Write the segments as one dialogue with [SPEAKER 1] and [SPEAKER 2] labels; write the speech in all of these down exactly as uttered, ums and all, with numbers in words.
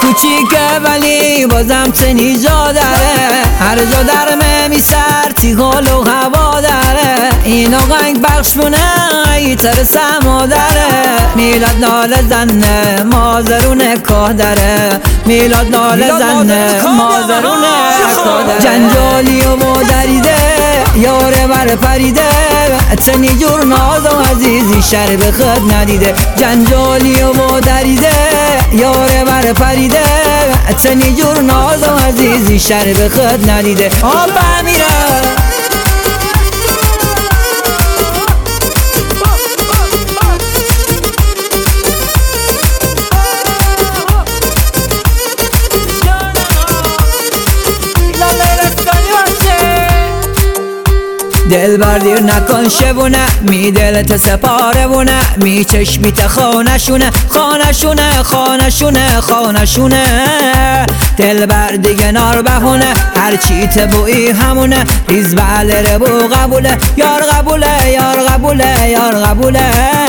[SPEAKER 1] کوچیکه ولی بازم چنی جا داره، هر جا درمه میسر تیغال و هوا داره. این آقنگ بخش مونه ای ترس مادره، میلاد نال زنه مازرونه که داره، میلاد نال زنه مازرونه که داره. جنجالی و مادریده یاره بر پریده، چنی جور ناز و عزیزی شر به خود ندیده. جنجالی و مادریده یاره بر پریده، چنی جور ناز و عزیزی شر به خود ندیده. آب میره دل بردیر نکن شبونه، می دلت سپاره بونه، می چشمیت خانشونه خانشونه خانشونه خانشونه. دل بر دیگه نار بهونه، هر چی تبویی همونه، ریز بله ربو قبوله، یار قبوله یار قبوله یار قبوله.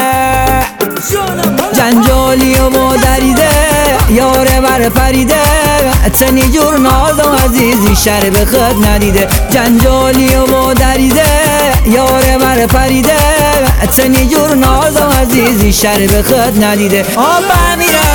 [SPEAKER 1] جنجالی و مادریده یاره بر پریده، چنی جور ناز و عزیزی شر به خود ندیده. جنجالی و مادریده یاره بر پریده، چنی جور ناز و عزیزی شر به خود ندیده. آب میره